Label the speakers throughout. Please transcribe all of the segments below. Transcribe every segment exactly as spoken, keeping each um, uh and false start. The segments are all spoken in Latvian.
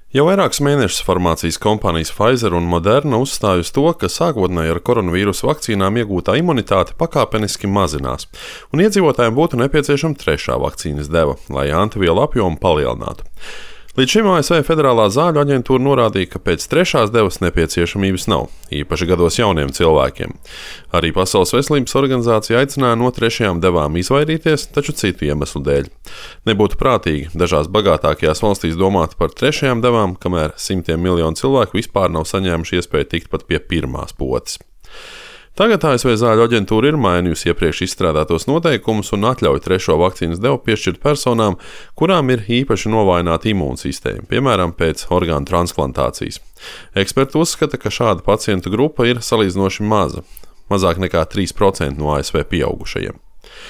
Speaker 1: Jau vairākus mēnešus farmācijas kompānijas Pfizer un Moderna uzstāj uz to, ka sākotnēji ar koronavīrusa vakcīnām iegūtā imunitāte pakāpeniski mazinās, un iedzīvotājiem būtu nepieciešama trešā vakcīnas deva, lai antivielu apjomu palielinātu. Līdz šim A S V Federālā zāļu aģentūra norādīja, ka pēc trešās devas nepieciešamības nav, īpaši gados jauniem cilvēkiem. Arī Pasaules veselības organizācija aicināja no trešajām devām izvairīties, taču citu iemeslu dēļ. Nebūtu prātīgi dažās bagātākajās valstīs domāt par trešajām devām, kamēr simtiem miljonu cilvēku vispār nav saņēmuši iespēju tikt pat pie pirmās potes. Tagad A S V zāļu aģentūra ir mainījusi iepriekš izstrādātos noteikumus un atļauj trešo vakcīnas devu piešķirt personām, kurām ir īpaši novājināta imūnsistēma, piemēram, pēc orgānu transplantācijas. Eksperti uzskata, ka šāda pacientu grupa ir salīdzinoši maza, mazāk nekā trīs procenti no A S V pieaugušajiem.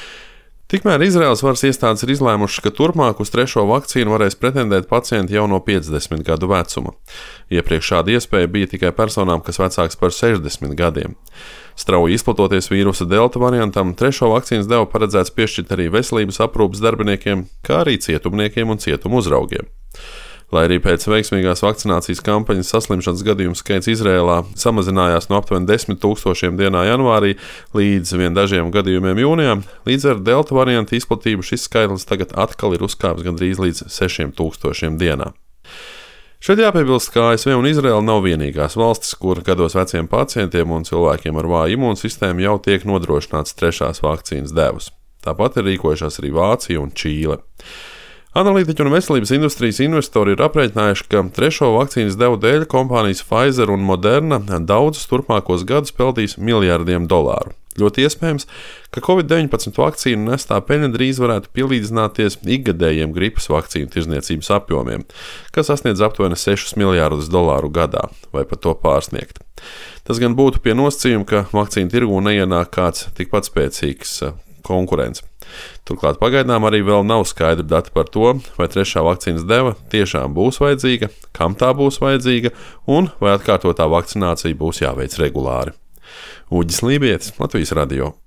Speaker 1: Tikmēr Izraēlas varas iestādes ir izlēmušas, ka turpmāk uz trešo vakcīnu varēs pretendēt pacienti jau no piecdesmit gadu vecuma. Iepriekš šāda iespēja bija tikai personām, kas vecāks par sešdesmit gadiem. Strauji izplatoties vīrusa delta variantam, trešo vakcīnas devu paredzēts piešķirt arī veselības aprūpes darbiniekiem, kā arī cietumniekiem un cietumu uzraugiem. Lai arī pēc veiksmīgās vakcinācijas kampaņas saslimšanas gadījumu skaits Izrēlā samazinājās no aptuveni desmit tūkstošiem dienā janvārī līdz vien dažiem gadījumiem jūnijā, līdz ar delta variantu izplatību šis skaitlis tagad atkal ir uzkāpis gandrīz līdz sešiem tūkstošiem dienā. Šeit jāpiebilst, ka A S V un Izraēla nav vienīgās valstis, kur gados veciem pacientiem un cilvēkiem ar vāju imūnsistēmu jau tiek nodrošināts trešās vakcīnas devas. Tāpat ir rīkojušās arī Vācija un Čīle. Analītiķi un veselības industrijas investori ir aprēķinājuši, ka trešo vakcīnas devu dēļ kompānijas Pfizer un Moderna daudzus turpmākos gadus peltīs miljardiem dolāru. Ļoti iespējams, ka covid deviņpadsmit vakcīnu nestā peļņa drīz varētu pielīdzināties ikgadējiem gripas vakcīnu tirdzniecības apjomiem, kas sasniedz aptuveni sešus miljardus dolāru gadā, vai pat to pārsniegt. Tas gan būtu pie nosacījuma, ka vakcīnu tirgū neienāk kāds tikpat spēcīgs konkurents. Turklāt pagaidām arī vēl nav skaidri dati par to, vai trešā vakcīnas deva tiešām būs vajadzīga, kam tā būs vajadzīga un vai atkārtotā vakcinācija būs jāveic regulāri. Uģis Lībietis, Latvijas radio.